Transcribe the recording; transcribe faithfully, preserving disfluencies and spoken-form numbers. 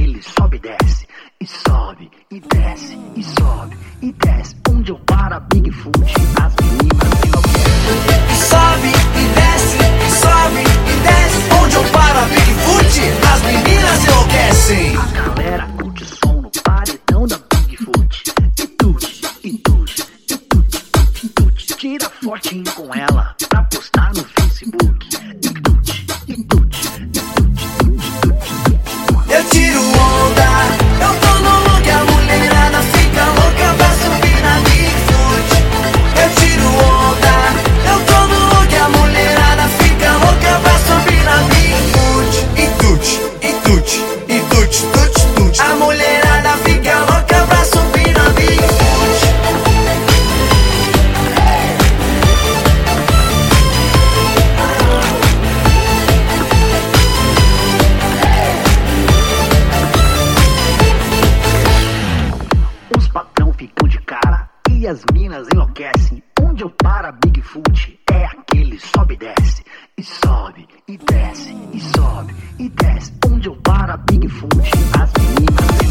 aquele sobe e desce, e sobe, e desce, e sobe, e desce. Onde eu paro, Bigfoot, as meninas enlouquecem. E sobe, e desce, e sobe, e desce. Onde eu paro, Bigfoot, as meninas enlouquecem. A galera curte som no paredão da Bigfoot. E tute, e tute, e tute, e tute. Tira fotinho com ela pra postar no Facebook. E tute, e tute, e tute, e tute. Eu tiro onda, eu tô no look, a mulherada fica louca pra subir na Bigfoot. Eu tiro onda, eu tô no look, a mulherada fica louca pra subir na Bigfoot. E tute, e tute, e tute, tute, tute. A mulherada fica louca pra subir na Bigfoot. Os patrão ficam de cara e as minas enlouquecem. Onde eu paro, Bigfoot, é aquele sobe e desce, e sobe, e desce, e sobe, e desce. Onde eu paro, Bigfoot, as meninas enlouquecem.